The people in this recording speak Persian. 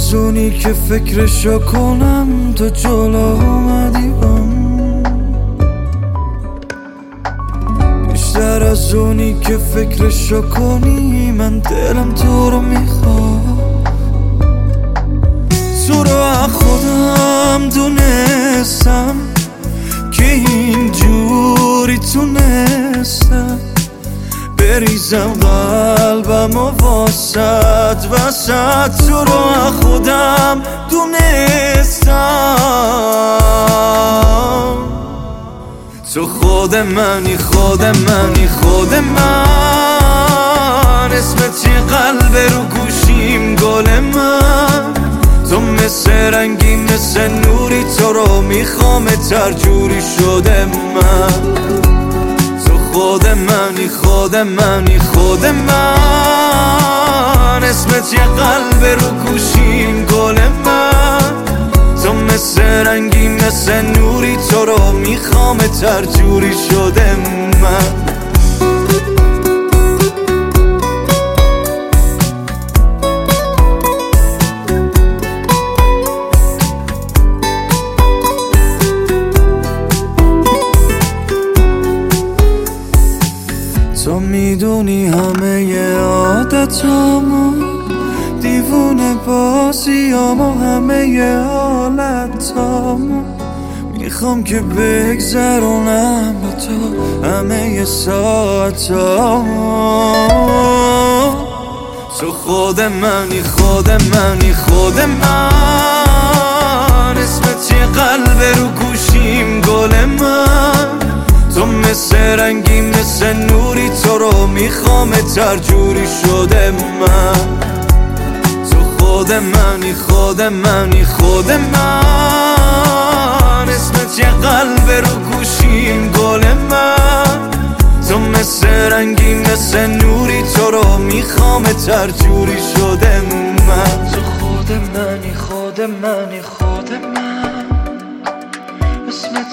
از اونی که فکرشو کنم تو جلو اومدی بیشتر از اونی که فکرشو کنی من دلم تو رو میخواد. تو رو از خودم دونستم که اینجوری تونستم بریزم قلبم و واسد وسط. تو رو از خودم دونستم تو خود منی خود منی خود من. اسمت یه قلب رو گوشیم گل من. تو مثل رنگی مثل نوری تو رو میخوام ترجوری شده من. تو خود منی خود منی خود من. اسمت یه قلب رو گوشیم گل من. تو مثل رنگی مثل نوری تو رو میخوام ترجوری شده من. تو میدونی همه عادتامو دیوونه بازیامو همه حالتامو میخوام که بگذرونم با تو همه ساعتامو. تو خود منی خود منی خود من. اسمت یه قلب رو گوشیم گل من. تو مثل رنگی مثل نوری تو رو میخوام ترجوری شده من. تو خود منی خود منی خود من. اسمت یه قلب رو گوشیم گل من. تو مثل رنگی مثل نوری تو رو میخوام ترجوری شده من. تو خود منی خود منی خود من. اسمت